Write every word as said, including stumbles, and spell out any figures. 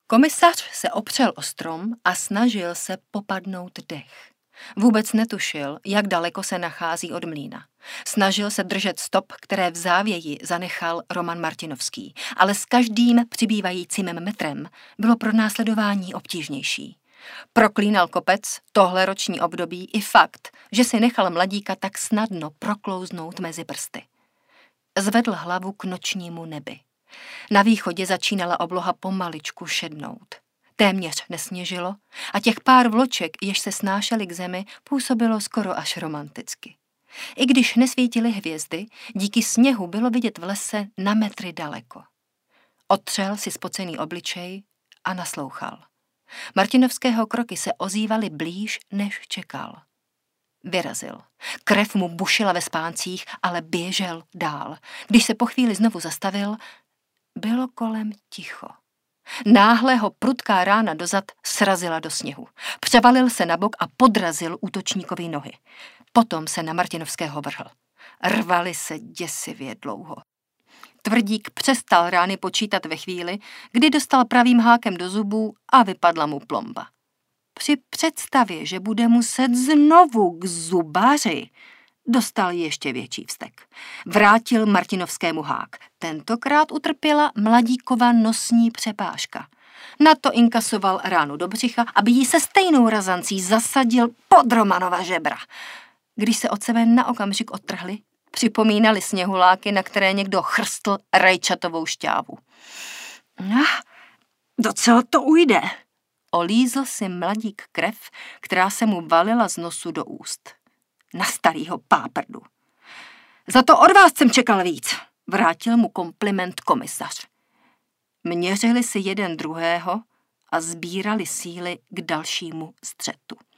Komisař se opřel o strom a snažil se popadnout dech. Vůbec netušil, jak daleko se nachází od mlýna. Snažil se držet stop, které v závěji zanechal Roman Martinovský, ale s každým přibývajícím metrem bylo pronásledování obtížnější. Proklínal kopec, tohle roční období i fakt, že si nechal mladíka tak snadno proklouznout mezi prsty. Zvedl hlavu k nočnímu nebi. Na východě začínala obloha pomaličku šednout. Téměř nesněžilo a těch pár vloček, jež se snášely k zemi, působilo skoro až romanticky. I když nesvítily hvězdy, díky sněhu bylo vidět v lese na metry daleko. Otřel si spocený obličej a naslouchal. Martinovského kroky se ozývaly blíž, než čekal. Vyrazil. Krev mu bušila ve spáncích, ale běžel dál. Když se po chvíli znovu zastavil, bylo kolem ticho. Náhle ho prudká rána dozad srazila do sněhu. Převalil se na bok a podrazil útočníkovi nohy. Potom se na Martinovského vrhl. Rvali se děsivě dlouho. Tvrdík přestal rány počítat ve chvíli, kdy dostal pravým hákem do zubů a vypadla mu plomba. Při představě, že bude muset znovu k zubaři, dostal ještě větší vztek. Vrátil Martinovskému hák. Tentokrát utrpěla mladíkova nosní přepážka. Na to inkasoval ránu do břicha, aby jí se stejnou razancí zasadil pod Romanova žebra. Když se od sebe na okamžik odtrhli, připomínali sněhuláky, na které někdo chrstl rajčatovou šťávu. Ah, docela to ujde. Olízl si mladík krev, která se mu valila z nosu do úst. Na starýho páprdu. Za to od vás jsem čekal víc, vrátil mu kompliment komisař. Měřili si jeden druhého a sbírali síly k dalšímu střetu.